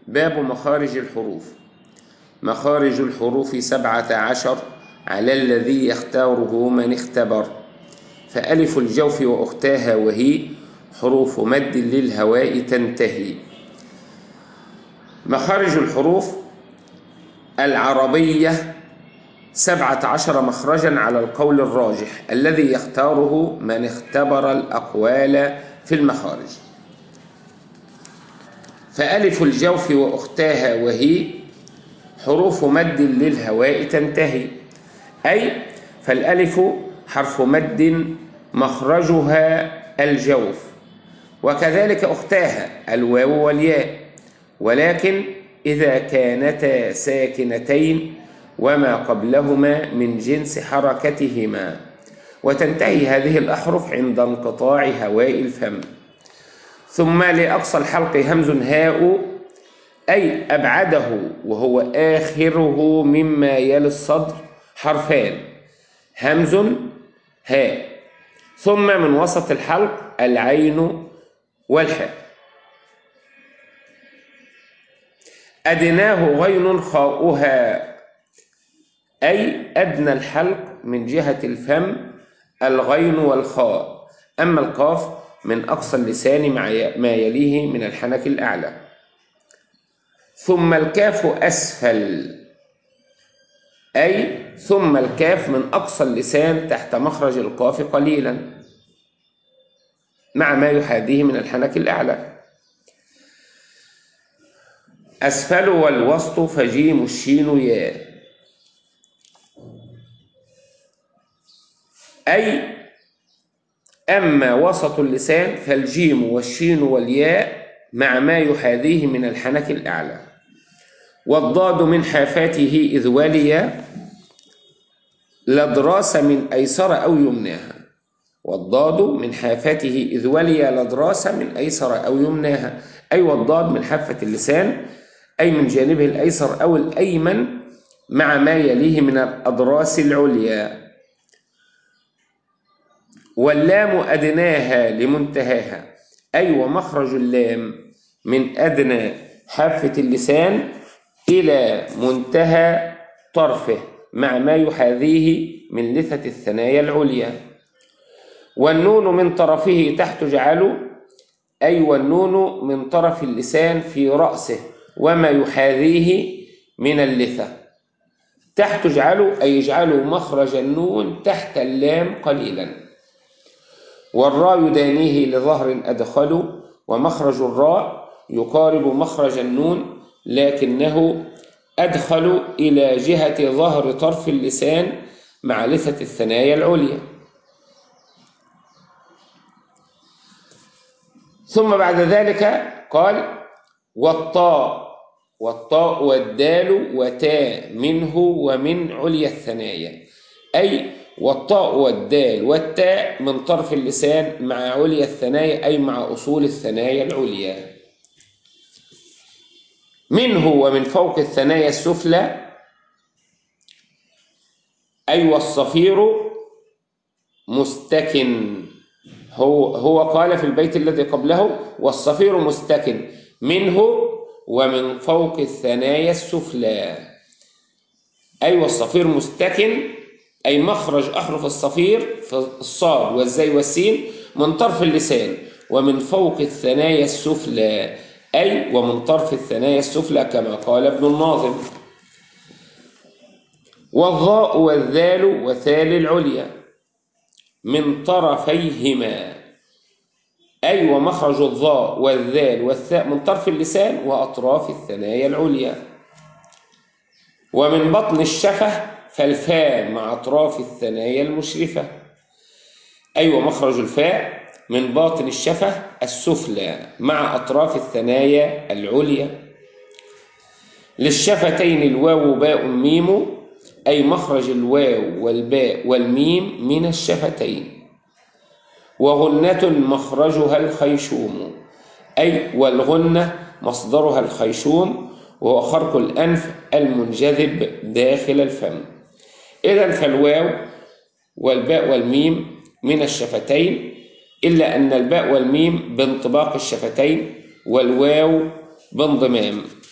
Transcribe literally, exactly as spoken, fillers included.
باب مخارج الحروف. مخارج الحروف سبعة عشر على الذي يختاره من اختبر، فألف الجوف وأختاها وهي حروف مد للهواء تنتهي. مخارج الحروف العربية سبعة عشر مخرجا على القول الراجح الذي يختاره من اختبر الأقوال في المخارج. فألف الجوف وأختاها وهي حروف مد للهواء تنتهي، أي فالألف حرف مد مخرجها الجوف، وكذلك أختاها الواو والياء، ولكن إذا كانتا ساكنتين وما قبلهما من جنس حركتهما، وتنتهي هذه الأحرف عند انقطاع هواء الفم. ثم لأقصى الحلق همز هاء، أي أبعده وهو آخره مما يلي الصدر حرفان همز هاء. ثم من وسط الحلق العين والحاء. أدناه غين خاؤها، أي أدنى الحلق من جهة الفم الغين والخاء، أما القاف من أقصى اللسان مع ما يليه من الحنك الأعلى. ثم الكاف أسفل، أي ثم الكاف من أقصى اللسان تحت مخرج القاف قليلا مع ما يحاذيه من الحنك الأعلى. أسفل والوسط فجيم الشين ياء، أي أما وسط اللسان فالجيم والشين والياء مع ما يحاذيه من الحنك الأعلى. والضاد من حافاته إذ ولي لدراس من أيسر أو يمناها. والضاد من حافاته إذ ولي لدراس من أيسر أو يمناها، أي والضاد من حافة اللسان أي من جانبه الأيسر أو الأيمن مع ما يليه من الأضراس العليا. واللام أدناها لمنتهاها، أي ومخرج اللام من أدنى حافة اللسان إلى منتهى طرفه مع ما يحاذيه من لثة الثنايا العليا. والنون من طرفه تحت جعله، أي والنون من طرف اللسان في رأسه وما يحاذيه من اللثة تحت جعله، أي يجعله مخرج النون تحت اللام قليلا. والراء يدانيه لظهر أدخل، ومخرج الراء يقارب مخرج النون لكنه أدخل إلى جهة ظهر طرف اللسان مع لثة الثنايا العليا. ثم بعد ذلك قال والطاء، والطاء والدال وتاء منه ومن عليا الثنايا، أي والطاء والدال والتاء من طرف اللسان مع عليا الثنايا، أي مع أصول الثنايا العليا. منه ومن فوق الثنايا السفلى، أي والصفير مستكن. هو هو قال في البيت الذي قبله والصفير مستكن منه ومن فوق الثنايا السفلى، أي والصفير مستكن، أي مخرج أحرف الصفير في الصاد والزي والسين من طرف اللسان ومن فوق الثنايا السفلى، أي ومن طرف الثنايا السفلى كما قال ابن الناظم. والظاء والذال وثال العليا من طرفيهما، أي ومخرج الظاء والذال والثاء من طرف اللسان وأطراف الثنايا العليا. ومن بطن الشفة فالفاء مع أطراف الثنايا المشرفة، أي ومخرج الفاء من باطن الشفة السفلى مع أطراف الثنايا العليا. للشفتين الواو باء ميم، أي مخرج الواو والباء والميم من الشفتين. وغنة مخرجها الخيشوم، أي والغنة مصدرها الخيشوم وهو خرق الأنف المنجذب داخل الفم. إذن فالواو والباء والميم من الشفتين، إلا أن الباء والميم بانطباق الشفتين والواو بانضمام.